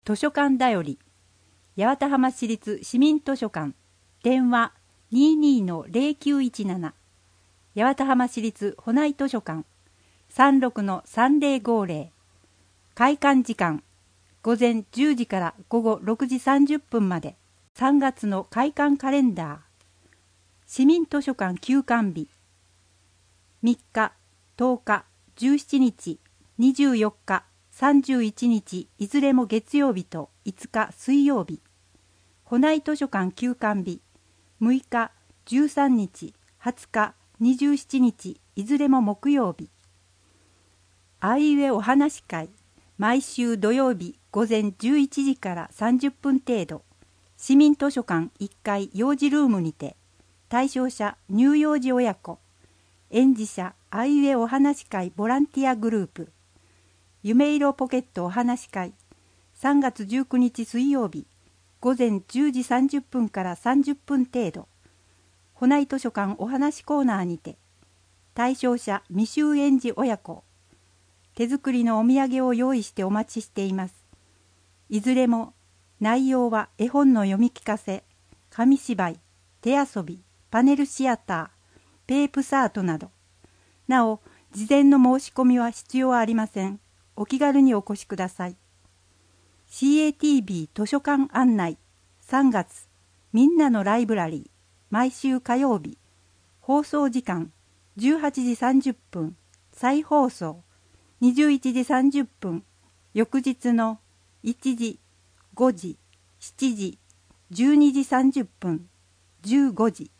図書館だより八幡浜市立市民図書館電話 22-0917 八幡浜市立保内図書館 36-3050 開館時間午前10時から午後6時30分まで。3月の開館カレンダー。市民図書館休館日3日、10日、17日、24日、31日いずれも月曜日と5日水曜日。保内図書館休館日6日、13日、20日、27日いずれも木曜日。あいうえお話会毎週土曜日午前11時から30分程度。市民図書館1階幼児ルームにて、対象者乳幼児親子、園児者あいうえお話会ボランティアグループ、夢色ポケットお話会、3月19日水曜日、午前10時30分から30分程度、保内図書館お話コーナーにて、対象者未就園児親子、手作りのお土産を用意してお待ちしています。いずれも、内容は絵本の読み聞かせ、紙芝居、手遊び、パネルシアター、ペープサートなど。なお、事前の申し込みは必要ありません。お気軽にお越しください。CATB 図書館案内3月みんなのライブラリー毎週火曜日放送時間18時30分再放送21時30分翌日の1時5時、7時、12時30分、15時。